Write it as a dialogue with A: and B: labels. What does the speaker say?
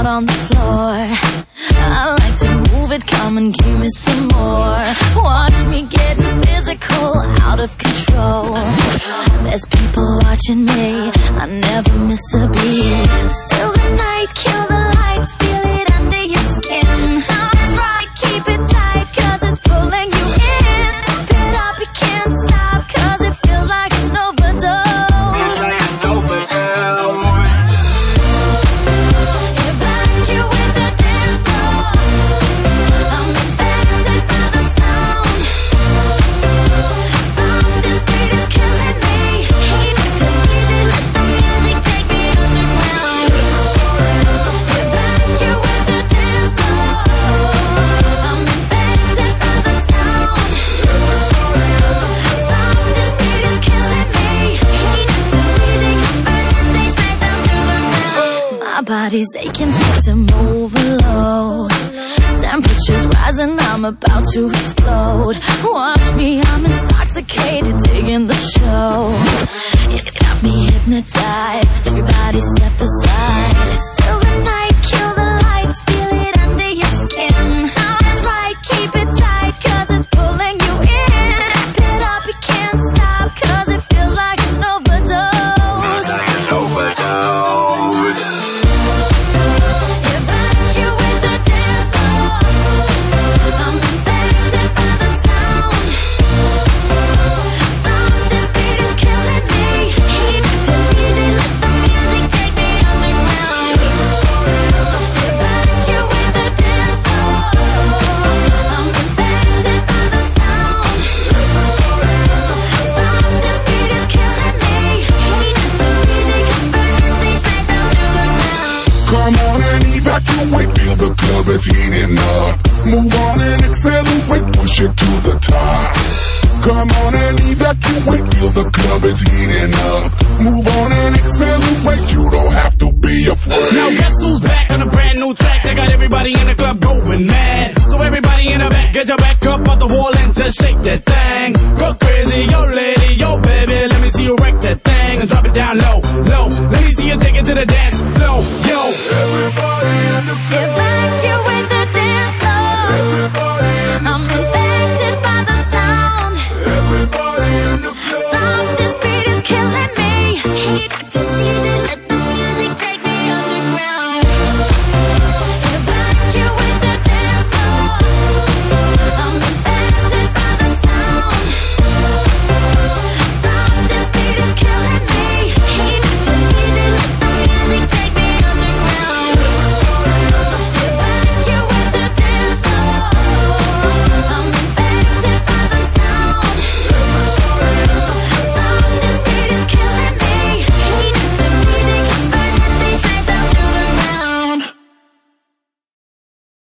A: out on the floor. I like to move it, come and give me some more. Watch me getting physical, out of control. There's people watching me, I never miss a beat. Still the night, kill the lights, feel it under your skin. That's right, keep it tight, cause it's pulling you in. Pump it up, you can't stop, cause it feels like an overdose. Body's aching, system overload. Temperature's rising, I'm about to explode. Watch me, I'm intoxicated, digging the show. It's got me hypnotized, everybody step aside. Still the night, kill the lights, feel it under your skin. That's right, keep it tight, cause it's pulling you in. Wrap it up, you can't stop, cause it feels like an overdose. It's like an overdose.
B: Evacuate, feel the club is heating up. Move on and accelerate, push it to the top. Come on and evacuate, feel the club is heating up. Move on and accelerate, you don't have to be afraid.
C: Now guess who's back on a brand new track? They got everybody in the club going mad. So everybody in the back, get your back up off the wall and just shake that thing. Go crazy, yo lady, yo baby, let me see you wreck that thing and drop it down low, low. Let me see you take it to the dance floor, yo.
B: Everybody in the club.
A: Evacuate the dance floor.
B: Everybody in the club.